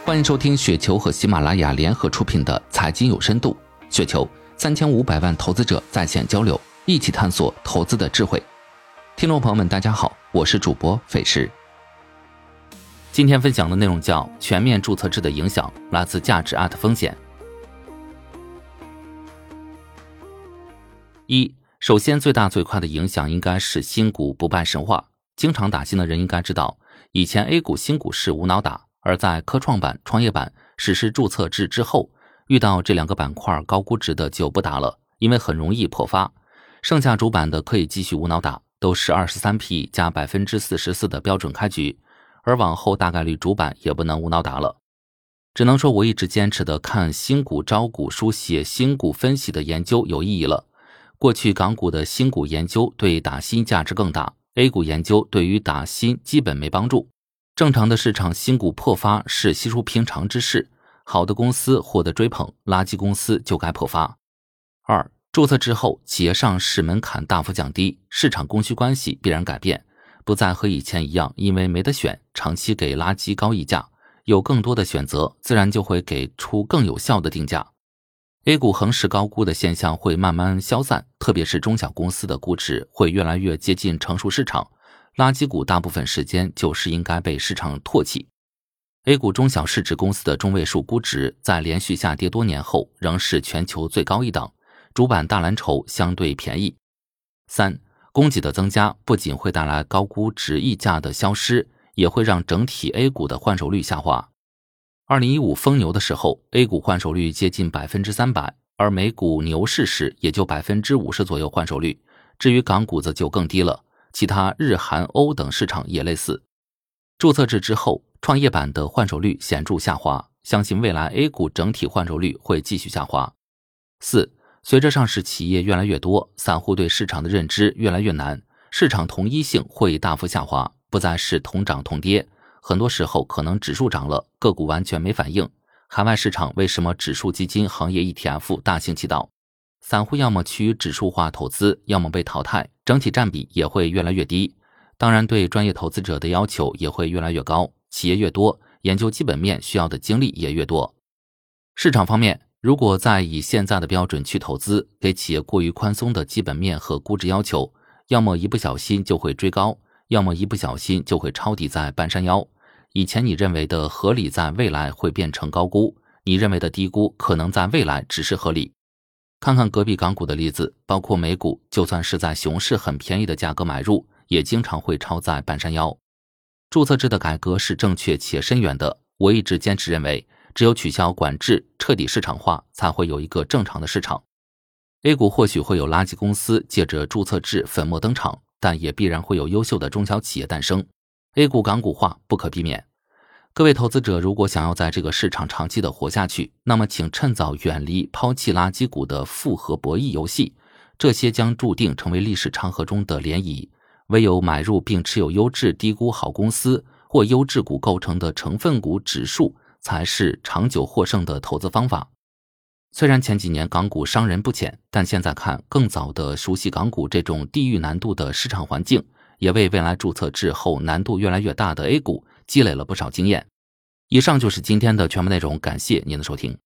欢迎收听雪球和喜马拉雅联合出品的财经有深度。雪球3500万投资者在线交流，一起探索投资的智慧。听众朋友们大家好，我是主播斐石。今天分享的内容叫全面注册制的影响来自价值风险。首先最大最快的影响应该是新股不败神话。经常打新的人应该知道，以前 A 股新股是无脑打，而在科创板、创业板实施注册制之后，遇到这两个板块高估值的就不打了，因为很容易破发。剩下主板的可以继续无脑打，都是23P 加 44% 的标准开局，而往后大概率主板也不能无脑打了。只能说我一直坚持的看新股招股书写新股分析的研究有意义了。过去港股的新股研究对打新价值更大， A 股研究对于打新基本没帮助。正常的市场新股破发是稀疏平常之事，好的公司获得追捧，垃圾公司就该破发。注册之后企业上市门槛大幅降低，市场供需关系必然改变，不再和以前一样因为没得选长期给垃圾高溢价，有更多的选择，自然就会给出更有效的定价。A 股横市高估的现象会慢慢消散，特别是中小公司的估值会越来越接近成熟市场，垃圾股大部分时间就是应该被市场唾弃。A 股中小市值公司的中位数估值在连续下跌多年后仍是全球最高一档，主板大蓝筹相对便宜。供给的增加不仅会带来高估值溢价的消失，也会让整体 A 股的换手率下滑。2015疯牛的时候 A 股换手率接近 300%， 而美股牛市时也就 50% 左右换手率，至于港股则就更低了，其他日韩欧等市场也类似。注册制之后创业板的换手率显著下滑，相信未来 A 股整体换手率会继续下滑。随着上市企业越来越多，散户对市场的认知越来越难，市场同一性会大幅下滑，不再是同涨同跌，很多时候可能指数涨了，个股完全没反应。海外市场为什么指数基金行业 ETF 大行其道？散户要么趋于指数化投资，要么被淘汰，整体占比也会越来越低。当然对专业投资者的要求也会越来越高，企业越多，研究基本面需要的精力也越多。市场方面，如果再以现在的标准去投资，给企业过于宽松的基本面和估值要求，要么一不小心就会追高，要么一不小心就会抄底在半山腰。以前你认为的合理在未来会变成高估，你认为的低估可能在未来只是合理。看看隔壁港股的例子，包括美股，就算是在熊市很便宜的价格买入，也经常会抄在半山腰。注册制的改革是正确且深远的，我一直坚持认为，只有取消管制，彻底市场化，才会有一个正常的市场。A 股或许会有垃圾公司借着注册制粉墨登场，但也必然会有优秀的中小企业诞生。A 股港股化不可避免。各位投资者如果想要在这个市场长期的活下去，那么请趁早远离抛弃垃圾股的复合博弈游戏，这些将注定成为历史长河中的涟漪。唯有买入并持有优质低估好公司或优质股构成的成分股指数，才是长久获胜的投资方法。虽然前几年港股伤人不浅，但现在看更早的熟悉港股这种地域难度的市场环境，也为未来注册制后难度越来越大的 A 股积累了不少经验。以上就是今天的全部内容，感谢您的收听。